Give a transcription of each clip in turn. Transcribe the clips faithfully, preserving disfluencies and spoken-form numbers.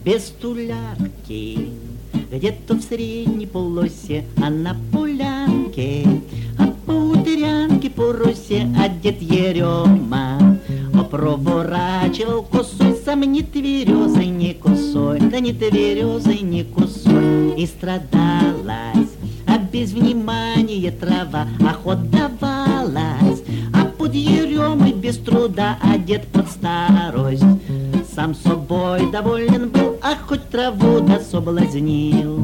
без тулярки, где-то в средней полосе, а на полянке, а по утрянке по росе одет Ерема. Проворачивал косой, сам не тверезой, не косой, да не тверезой, не косой. И страдалась, а без внимания трава охот давалась, а под Еремой без труда одет под старость. Сам собой доволен был, а хоть траву да соблазнил.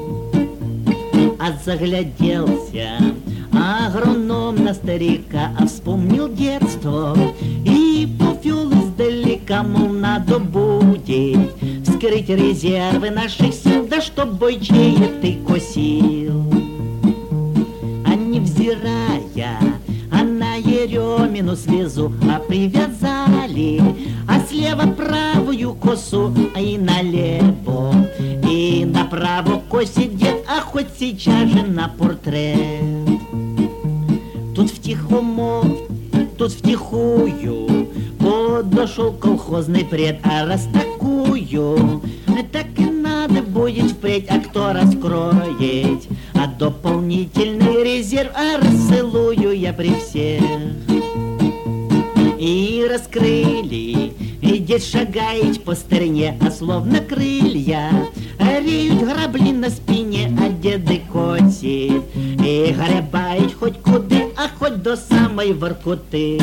А загляделся агроном на старика, а вспомнил детство и повел издалека, мол, надо будет вскрыть резервы наших сил, да чтоб бойчее ты косил. А невзирая, а на Еремину слезу, а привязали, а слева правую косу, а и налево, и направо косит дед, а хоть сейчас же на портрет. Тут втихому, тут втихую подошел колхозный пред, а раз такую, так и надо будет впредь, а кто раскроет, а дополнительный резерв, а рассылую я при всех. И раскрыли, и дед шагает по старине, а словно крылья, а реют грабли на спине, а деды котит, и гребает хоть куды, а хоть до самой Воркуты.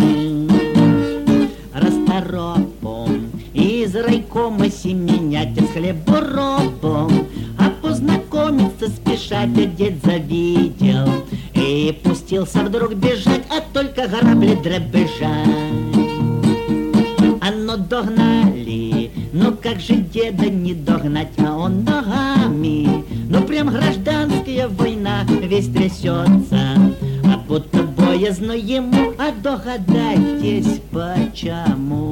Расторопом из райкома семенять с хлеборобом, а познакомиться спешать, а дед завидел и пустился вдруг бежать, а только грабли дребезжать. А ну догнали, ну как же деда не догнать, а он ногами, ну прям гражданская война, весь трясется, а будто боязно ему, а догадайтесь почему.